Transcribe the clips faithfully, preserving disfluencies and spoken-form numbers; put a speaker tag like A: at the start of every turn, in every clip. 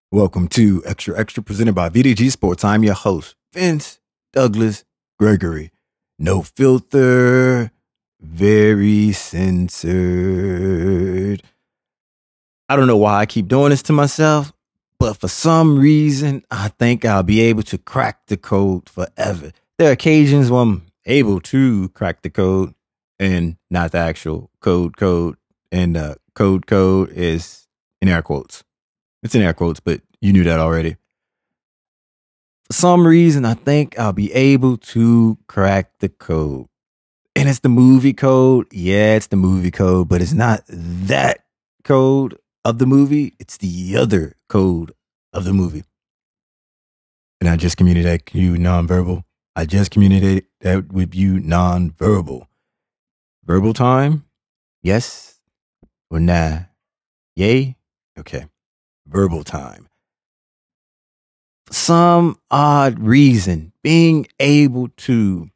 A: Welcome to Extra Extra presented by V D G Sports. I'm your host, Vince Douglas Gregory. No filter, very censored. I don't know why I keep doing this to myself, but for some reason, I think I'll be able to crack the code forever. There are occasions when I'm able to crack the code and not the actual code code. And uh, code code is in air quotes. It's in air quotes, but you knew that already. For some reason, I think I'll be able to crack the code. And it's the movie code. Yeah, it's the movie code, but it's not that code of the movie. It's the other code of the movie. And I just communicated that you nonverbal. I just communicated that with you nonverbal. Verbal time? Yes or nah? Yay? Okay. Verbal time. For some odd reason, being able to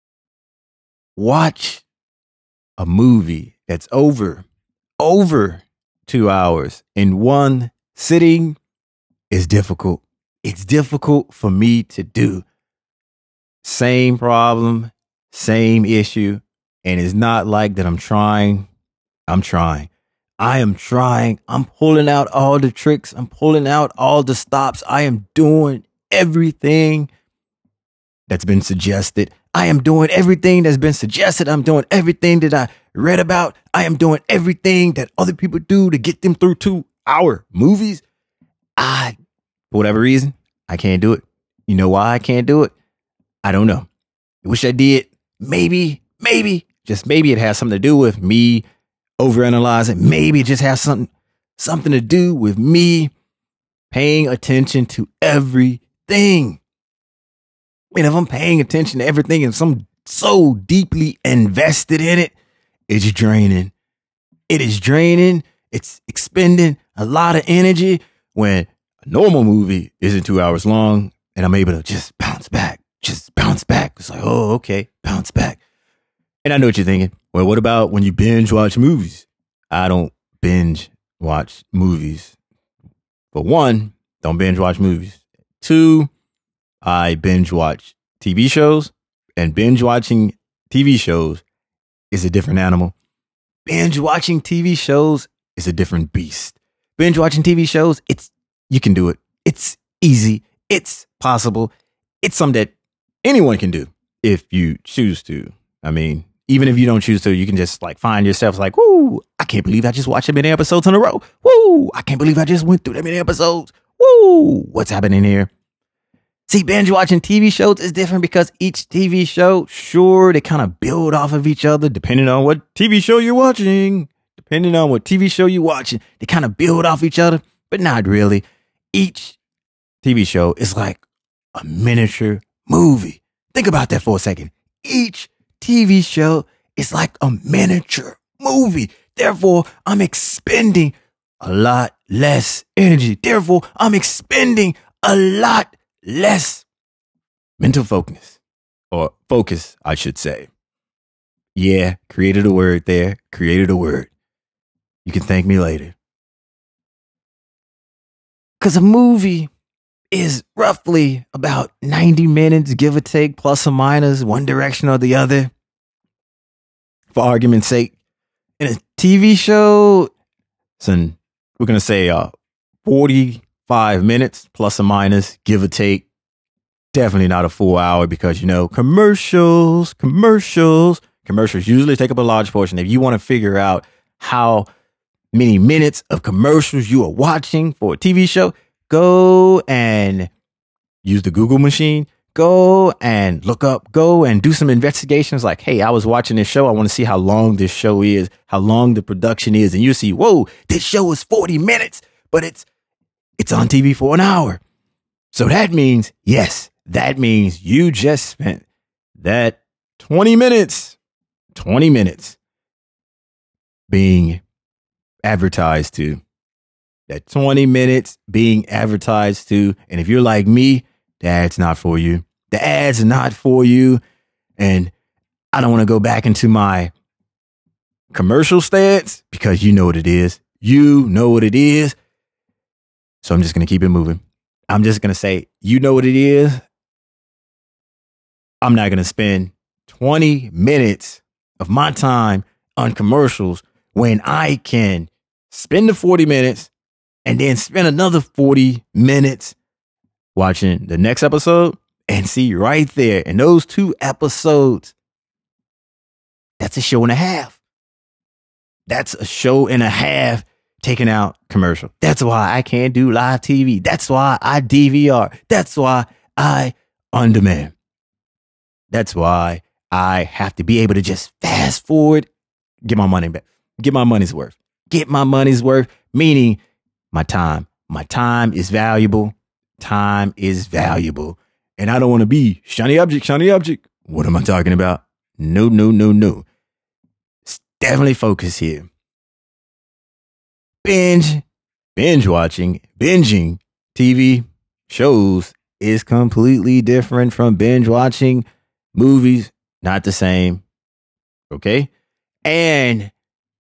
A: watch a movie that's over, over two hours in one sitting is difficult. It's difficult for me to do. Same problem, same issue. And it's not like that I'm trying. I'm trying. I am trying. I'm pulling out all the tricks. I'm pulling out all the stops. I am doing everything that's been suggested. I am doing everything that's been suggested. I'm doing everything that I read about. I am doing everything that other people do to get them through two hour movies. I, for whatever reason, I can't do it. You know why I can't do it? I don't know. I wish I did. Maybe, maybe, just maybe it has something to do with me overanalyzing. Maybe it just has something something to do with me paying attention to everything. I mean, if I'm paying attention to everything and I'm so deeply invested in it, it's draining. It is draining. It's expending a lot of energy when a normal movie isn't two hours long and I'm able to just bounce back, just bounce back. It's like, oh, okay, bounce back. And I know what you're thinking. Well, what about when you binge watch movies? I don't binge watch movies. For one, don't binge watch movies. Two, I binge watch T V shows, and binge watching T V shows is a different animal. Binge watching T V shows is a different beast. Binge watching T V shows, it's you can do it. It's easy. It's possible. It's something that anyone can do if you choose to. I mean, even if you don't choose to, you can just like find yourself like, woo, I can't believe I just watched that many episodes in a row. Woo, I can't believe I just went through that many episodes. Woo, what's happening here? See, binge watching T V shows is different because each T V show, sure, they kind of build off of each other depending on what T V show you're watching. Depending on what T V show you're watching, they kind of build off each other, but not really. Each T V show is like a miniature movie. Think about that for a second. Each T V show is like a miniature movie. Therefore, I'm expending a lot less energy. Therefore, I'm expending a lot less mental focus, or focus, I should say. Yeah, created a word there. Created a word. You can thank me later. Because a movie is roughly about ninety minutes, give or take, plus or minus, one direction or the other. For argument's sake, in a T V show, so we're going to say uh, forty-five minutes, plus or minus, give or take. Definitely not a full hour because, you know, commercials, commercials, commercials usually take up a large portion. If you want to figure out how many minutes of commercials you are watching for a T V show, go and use the Google machine. Go and look up, go and do some investigations like, hey, I was watching this show. I want to see how long this show is, how long the production is. And you see, whoa, this show is forty minutes, but it's it's on T V for an hour. So that means, yes, that means you just spent that twenty minutes, twenty minutes being advertised to. That twenty minutes being advertised to. And if you're like me, that's not for you. The ads are not for you. And I don't want to go back into my commercial stance because you know what it is. You know what it is. So I'm just going to keep it moving. I'm just going to say, you know what it is? I'm not going to spend twenty minutes of my time on commercials when I can spend the forty minutes and then spend another forty minutes watching the next episode and see right there in those two episodes, that's a show and a half. That's a show and a half taking out commercial. That's why I can't do live T V. That's why I D V R. That's why I on demand. That's why I have to be able to just fast forward, get my money back, get my money's worth, get my money's worth, meaning my time. My time is valuable. Time is valuable. And I don't want to be shiny object, shiny object. What am I talking about? No, no, no, no. Definitely focus here. Binge, binge watching, binging T V shows is completely different from binge watching movies. Not the same. Okay? And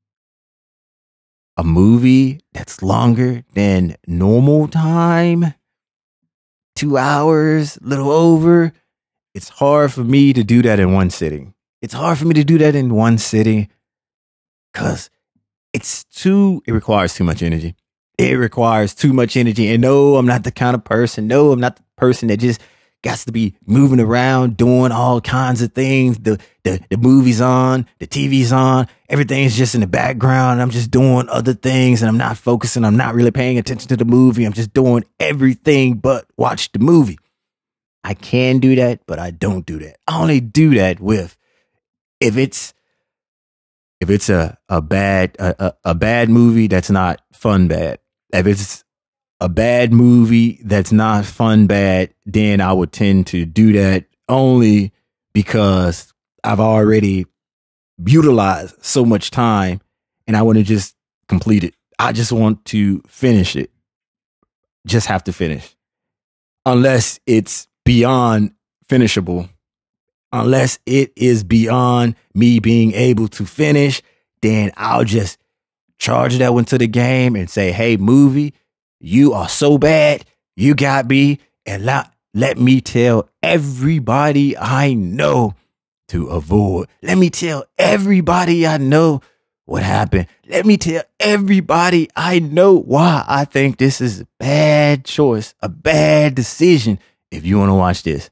A: a movie that's longer than normal time, two hours, a little over, it's hard for me to do that in one sitting. It's hard for me to do that in one sitting because it's too, it requires too much energy. It requires too much energy. And no, I'm not the kind of person. No, I'm not the person that just got to be moving around, doing all kinds of things. The, the, the movie's on, the T V's on, everything's just in the background. I'm just doing other things and I'm not focusing. I'm not really paying attention to the movie. I'm just doing everything but watch the movie. I can do that, but I don't do that. I only do that with, if it's, if it's a, a bad, a, a, a bad movie that's not fun bad. If it's a bad movie that's not fun bad, then I would tend to do that only because I've already utilized so much time and I want to just complete it. I just want to finish it. Just have to finish. Unless it's beyond finishable. Unless it is beyond me being able to finish, then I'll just charge that one to the game and say, hey, movie, you are so bad. You got me. And let, let me tell everybody I know to avoid. Let me tell everybody I know what happened. Let me tell everybody I know why I think this is a bad choice, a bad decision if you want to watch this.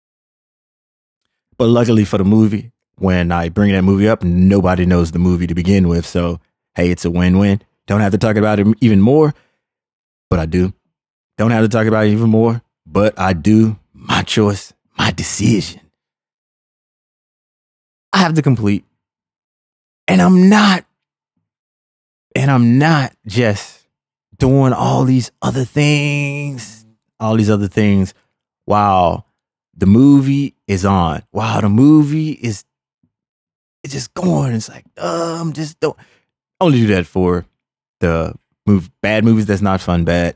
A: But luckily for the movie, when I bring that movie up, nobody knows the movie to begin with. So, hey, it's a win-win. Don't have to talk about it even more, but I do. Don't have to talk about it even more, but I do. My choice, my decision. I have to complete. And I'm not, and I'm not just doing all these other things, all these other things while the movie is on. Wow, the movie is it's just going. It's like, um, just don't only do that for the move bad movies that's not fun bad.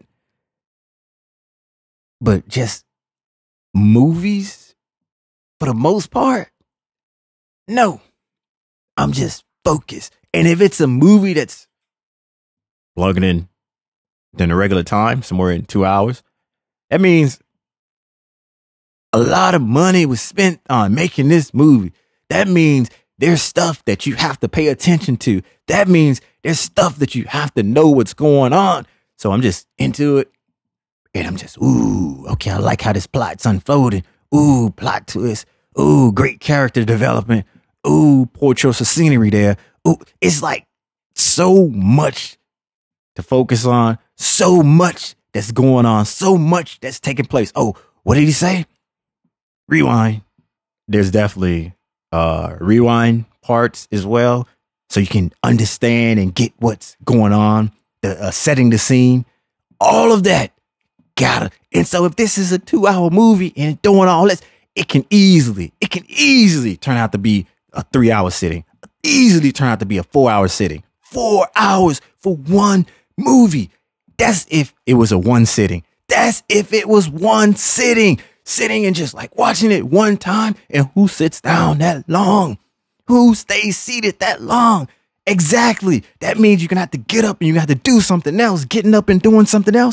A: But just movies, for the most part, no. I'm just focused. And if it's a movie that's longer in than a regular time, somewhere in two hours, that means a lot of money was spent on making this movie. That means there's stuff that you have to pay attention to. That means there's stuff that you have to know what's going on. So I'm just into it. And I'm just, ooh, okay, I like how this plot's unfolding. Ooh, plot twist. Ooh, great character development. Ooh, poor choice of scenery there. Ooh, it's like so much to focus on. So much that's going on. So much that's taking place. Oh, what did he say? Rewind. There's definitely uh, rewind parts as well. So you can understand and get what's going on. The uh, setting the scene. All of that. Gotta. And so if this is a two hour movie and doing all this, it can easily, it can easily turn out to be a three hour sitting. Easily turn out to be a four hour sitting. Four hours for one movie. That's if it was a one sitting. That's if it was one sitting. Sitting and just like watching it one time. And who sits down that long? Who stays seated that long? Exactly. That means you're going to have to get up and you have to do something else. Getting up and doing something else.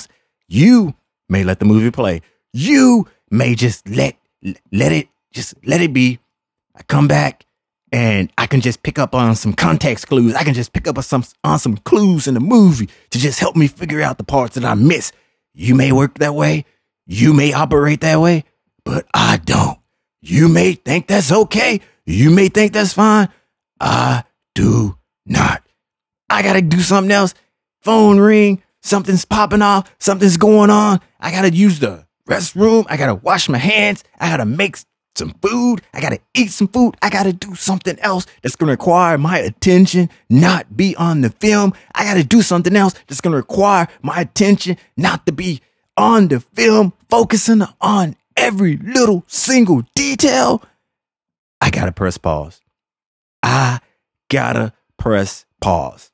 A: You may let the movie play. You may just let let it just let it be. I come back and I can just pick up on some context clues. I can just pick up on some on some clues in the movie to just help me figure out the parts that I miss. You may work that way. You may operate that way, but I don't. You may think that's okay. You may think that's fine. I do not. I got to do something else. Phone ring. Something's popping off. Something's going on. I got to use the restroom. I got to wash my hands. I got to make some food. I got to eat some food. I got to do something else that's going to require my attention, not be on the film. I got to do something else that's going to require my attention, not to be on the film, focusing on every little single detail. I got to press pause. I got to press pause.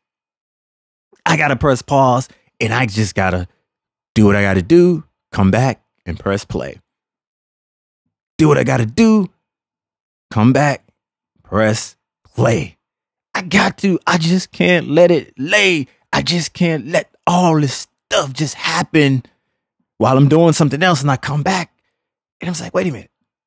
A: I got to press pause and I just got to do what I got to do, come back and press play. Do what I got to do, come back, press play. I got to, I just can't let it lay. I just can't let all this stuff just happen while I'm doing something else. And I come back and I was like, wait a minute.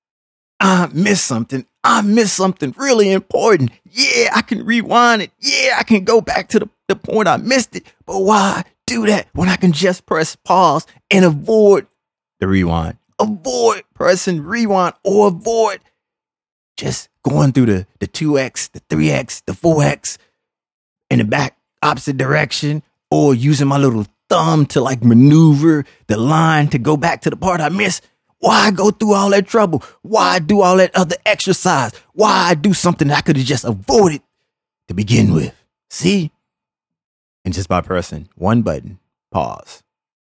A: I missed something. I missed something really important. Yeah, I can rewind it. Yeah, I can go back to the, the point I missed it. But why do that when I can just press pause and avoid the rewind? Avoid pressing rewind or avoid just going through the, the two X, the three X, the four X in the back opposite direction, or using my little thumb to like maneuver the line to go back to the part I missed. Why go through all that trouble? Why do all that other exercise? Why do something that I could have just avoided to begin with? See? And just by pressing one button, pause.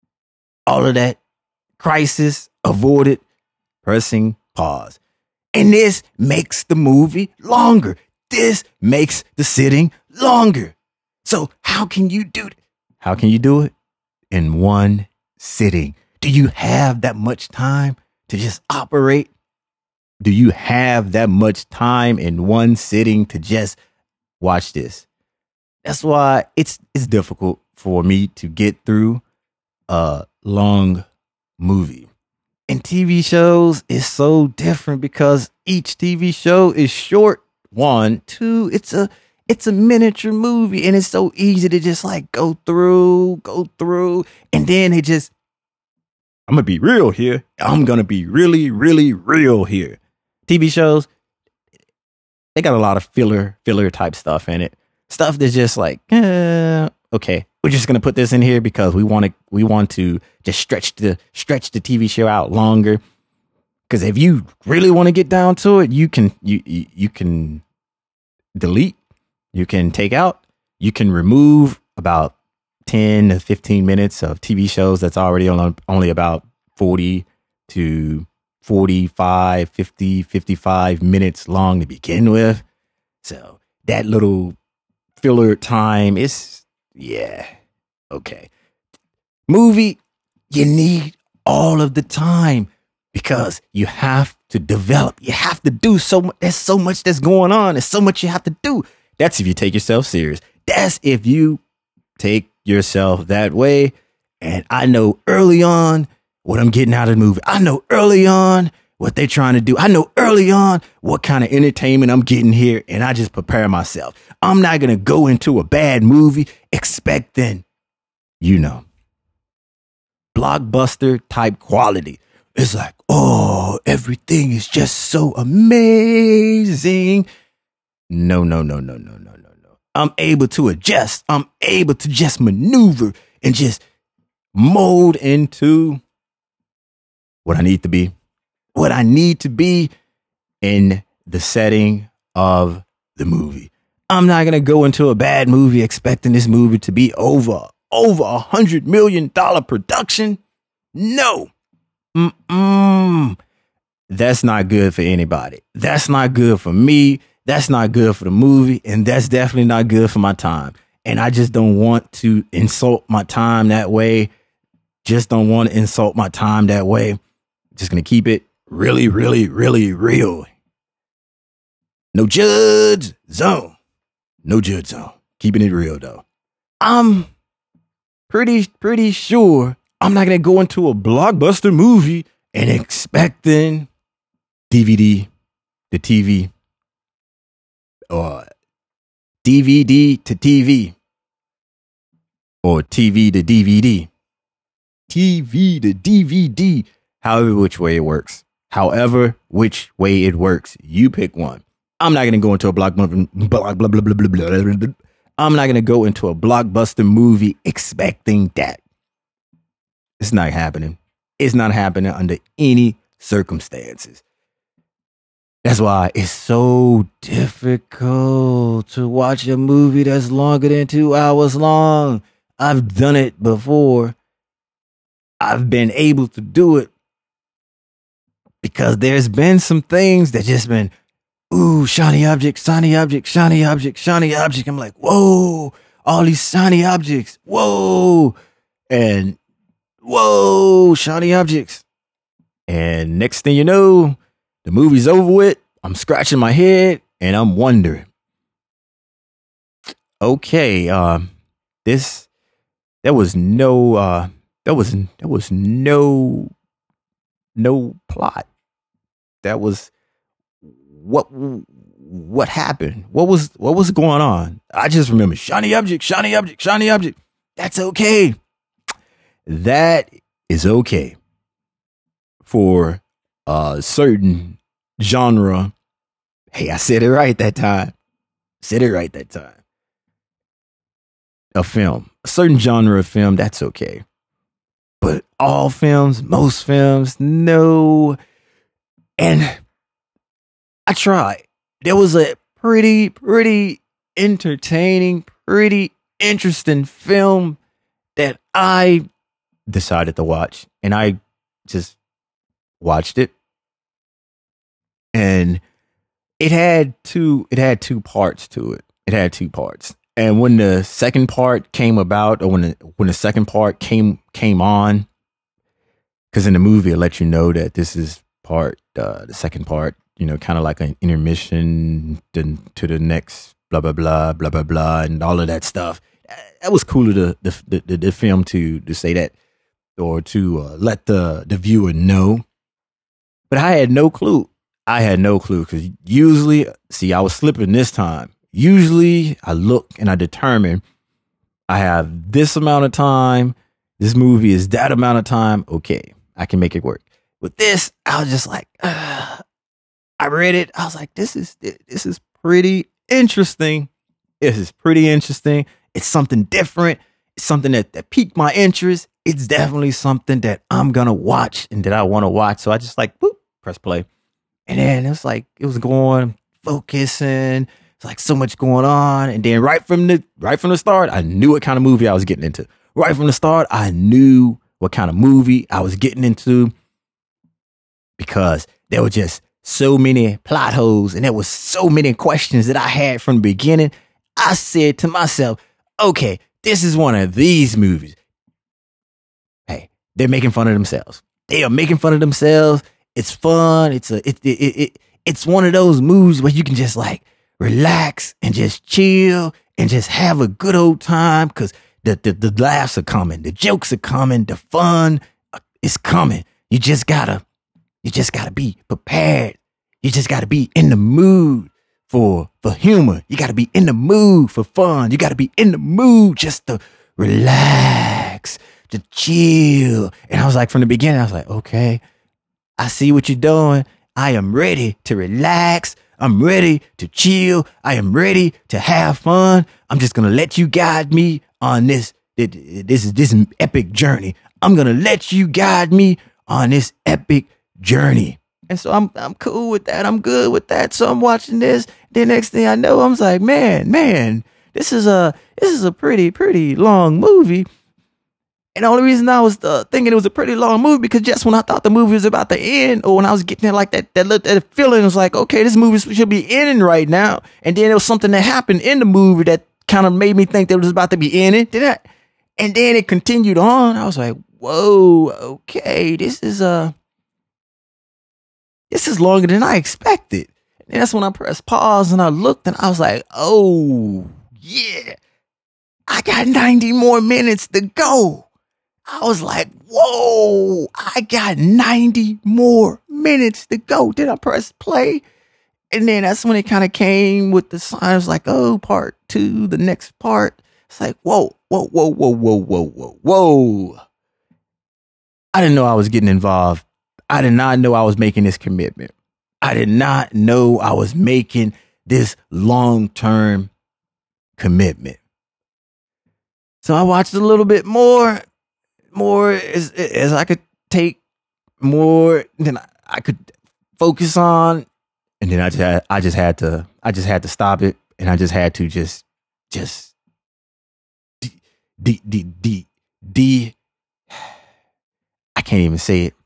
A: All of that crisis avoided, pressing pause. And this makes the movie longer. This makes the sitting longer. So how can you do it? How can you do it? In one sitting. Do you have that much time to just operate? Do you have that much time in one sitting to just watch this? That's why it's it's difficult for me to get through a long movie. And T V shows is so different because each T V show is short. One, two, it's a it's a miniature movie and it's so easy to just like go through, go through, and then it just I'm going to be real here. I'm going to be really, really real here. T V shows, they got a lot of filler, filler type stuff in it. Stuff that's just like, eh, okay, we're just going to put this in here because we want to, we want to just stretch the, stretch the T V show out longer. Because if you really want to get down to it, you can, you, you, you can delete, you can take out, you can remove about ten to fifteen minutes of T V shows that's already on only about forty to forty-five, fifty, fifty-five minutes long to begin with. So that little filler time is, yeah, okay. Movie, you need all of the time because you have to develop. You have to do so much. There's so much that's going on. There's so much you have to do. That's if you take yourself serious. That's if you take yourself that way. And I know early on what I'm getting out of the movie. I know early on what they're trying to do. I know early on what kind of entertainment I'm getting here. And I just prepare myself. I'm not going to go into a bad movie expecting, you know, blockbuster type quality. It's like, oh, everything is just so amazing. No, no, no, no, no, no, no. I'm able to adjust. I'm able to just maneuver and just mold into what I need to be, what I need to be in the setting of the movie. I'm not going to go into a bad movie expecting this movie to be over, over a hundred million dollar production. No. Mm-mm. That's not good for anybody. That's not good for me. That's not good for the movie, and that's definitely not good for my time. And I just don't want to insult my time that way. Just don't want to insult my time that way. Just going to keep it really, really, really real. No judge zone. No judge zone. Keeping it real, though. I'm pretty, pretty sure I'm not going to go into a blockbuster movie and expecting D V D to T V or D V D to T V or T V to D V D. T V to D V D, however which way it works. However which way it works. You pick one. I'm not going to go into a blockbuster. Blah, blah, blah, blah, blah, blah, blah. I'm not going to go into a blockbuster movie expecting that. It's not happening. It's not happening under any circumstances. That's why it's so difficult to watch a movie that's longer than two hours long. I've done it before. I've been able to do it because there's been some things that just been, ooh, shiny object, shiny object, shiny object, shiny object. I'm like, whoa, all these shiny objects. Whoa. And whoa, shiny objects. And next thing you know, the movie's over with. I'm scratching my head and I'm wondering, okay, um, this, there was no, uh, there was, there was no, no plot. That was what, what happened? What was, what was going on? I just remember shiny object, shiny object, shiny object. That's okay. That is okay for a certain genre. Hey, I said it right that time. Said it right that time. A film, a certain genre of film, that's okay. But all films, most films, no. And I tried. There was a pretty, pretty entertaining, pretty interesting film that I decided to watch. And I just watched it. And it had two, it had two parts to it. It had two parts. And when the second part came about, or when the, when the second part came, came on, because in the movie, it let you know that this is part, uh, the second part, you know, kind of like an intermission to, to the next blah, blah, blah, blah, blah, blah, and all of that stuff. That was cool of the, the, the, the film to, to say that, or to uh, let the, the viewer know. But I had no clue. I had no clue because usually, see, I was slipping this time. Usually I look and I determine I have this amount of time. This movie is that amount of time. Okay, I can make it work. With this, I was just like, uh, I read it. I was like, this is, this is pretty interesting. This is pretty interesting. It's something different. It's something that, that piqued my interest. It's definitely something that I'm going to watch and that I want to watch. So I just like, boop, press play. And then it was like, it was going, focusing. It's like so much going on. And then right from the, right from the start, I knew what kind of movie I was getting into. Right from the start, I knew what kind of movie I was getting into because there were just so many plot holes and there was so many questions that I had from the beginning. I said to myself, okay, this is one of these movies. Hey, they're making fun of themselves. They are making fun of themselves. It's fun. It's a, it, it, it, it, it's one of those movies where you can just like relax and just chill and just have a good old time because the, the, the laughs are coming. The jokes are coming. The fun is coming. You just gotta, you just gotta be prepared. You just gotta be in the mood for, for humor. You gotta be in the mood for fun. You gotta be in the mood just to relax, to chill. And I was like, from the beginning, I was like, okay, I see what you're doing. I am ready to relax. I'm ready to chill. I am ready to have fun. I'm just going to let you guide me on this, this is this epic journey. I'm going to let you guide me on this epic journey. And so I'm, I'm cool with that. I'm good with that. So I'm watching this. The next thing I know, I'm like, man, man, this is a, this is a pretty, pretty long movie. And the only reason I was uh, thinking it was a pretty long movie because just when I thought the movie was about to end, or when I was getting there, like that, that, that feeling was like, okay, this movie should be ending right now. And then there was something that happened in the movie that kind of made me think that it was about to be ending. And then it continued on. I was like, whoa, okay, this is uh, this is longer than I expected. And that's when I pressed pause and I looked and I was like, oh yeah, I got ninety more minutes to go. I was like, whoa, I got ninety more minutes to go. Then I pressed play. And then that's when it kind of came with the signs like, oh, part two, the next part. It's like, whoa, whoa, whoa, whoa, whoa, whoa, whoa, whoa. I didn't know I was getting involved. I did not know I was making this commitment. I did not know I was making this long-term commitment. So I watched a little bit more, more as, as I could take more than I could focus on. And then I just had, I just had to, I just had to stop it. And I just had to just, just, D, D, D, D, D, I can't even say it.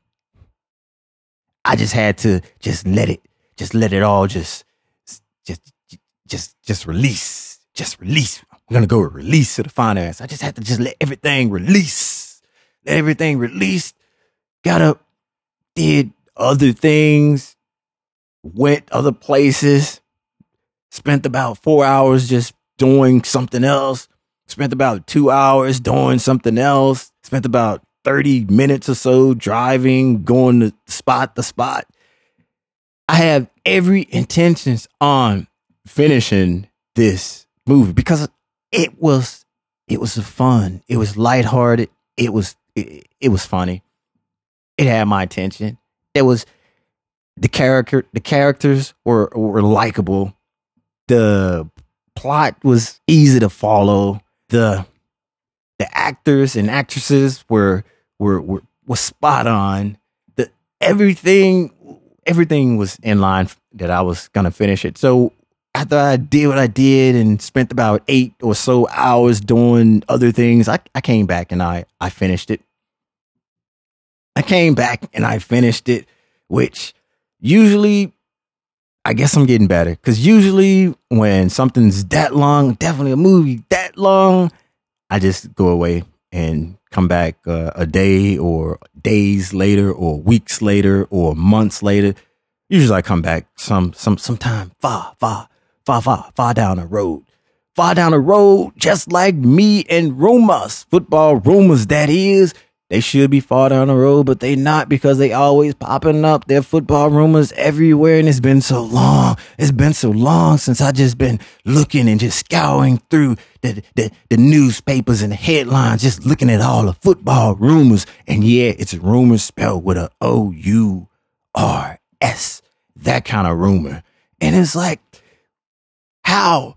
A: I just had to just let it, just let it all just, just, just, just release, just release. I'm going to go release to the finance. I just had to just let everything release, let everything release. Got up, did other things, went other places, spent about four hours just doing something else, spent about two hours doing something else, spent about thirty minutes or so driving, going to spot to spot. I have every intentions on finishing this movie because it was, it was fun. It was lighthearted. It was, it, it was funny. It had my attention. There was the character, the characters were, were likable. The plot was easy to follow. The, the actors and actresses were, were, were, was spot on. The, everything, everything was in line that I was going to finish it. So after I did what I did and spent about eight or so hours doing other things, I, I came back and I, I finished it. I came back and I finished it, which usually, I guess I'm getting better. Because usually when something's that long, definitely a movie that long, I just go away and come back uh, a day or days later or weeks later or months later. Usually I come back some some sometime far, far, far, far, far down the road. Far down the road, just like me and rumors, football rumors, that is. They should be far down the road, but they not because they always popping up. Their football rumors everywhere, and it's been so long. It's been so long since I just been looking and just scouring through the, the, the newspapers and the headlines, just looking at all the football rumors. And yeah, it's rumors spelled with a O U R S, that kind of rumor. And it's like, how,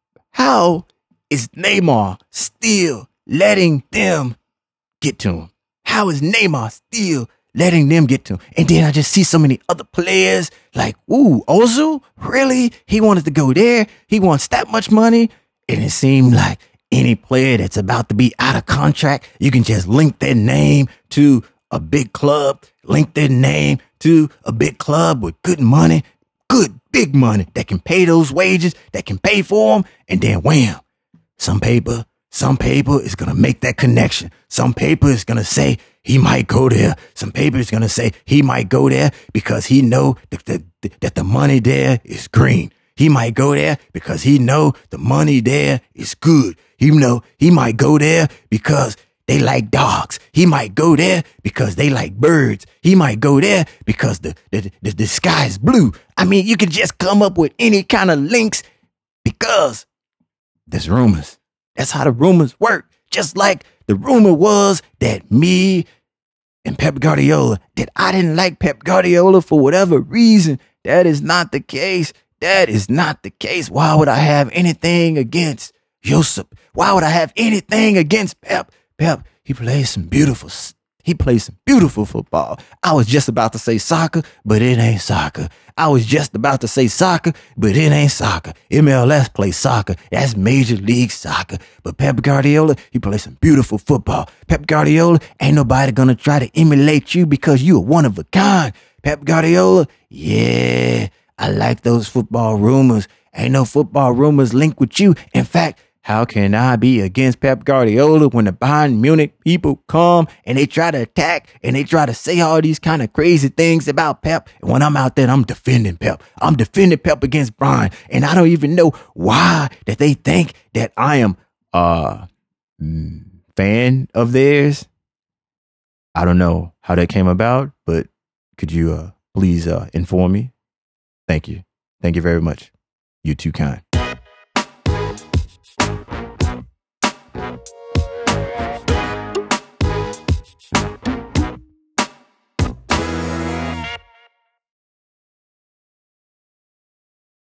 A: how is Neymar still letting them get to him? How is Neymar still letting them get to him? And then I just see so many other players like, ooh, Ozil? Really? He wanted to go there. He wants that much money. And it seemed like any player that's about to be out of contract, you can just link their name to a big club, link their name to a big club with good money, good big money that can pay those wages, that can pay for them. And then wham, some paper. Some paper is going to make that connection. Some paper is going to say he might go there. Some paper is going to say he might go there because he know that the, that the money there is green. He might go there because he know the money there is good. He know he might go there because they like dogs. He might go there because they like birds. He might go there because the, the, the, the sky is blue. I mean, you can just come up with any kind of links because there's rumors. That's how the rumors work. Just like the rumor was that me and Pep Guardiola, that I didn't like Pep Guardiola for whatever reason. That is not the case. That is not the case. Why would I have anything against Josip? Why would I have anything against Pep? Pep, he plays some beautiful He plays some beautiful football. I was just about to say soccer, but it ain't soccer. I was just about to say soccer, but it ain't soccer. M L S plays soccer. That's Major League Soccer. But Pep Guardiola, he plays some beautiful football. Pep Guardiola, ain't nobody gonna try to emulate you because you are one of a kind. Pep Guardiola, yeah, I like those football rumors. Ain't no football rumors linked with you. In fact, how can I be against Pep Guardiola when the Bayern Munich people come and they try to attack and they try to say all these kind of crazy things about Pep? And when I'm out there, I'm defending Pep. I'm defending Pep against Bayern. And I don't even know why that they think that I am a fan of theirs. I don't know how that came about, but could you uh, please uh, inform me? Thank you. Thank you very much. You too kind.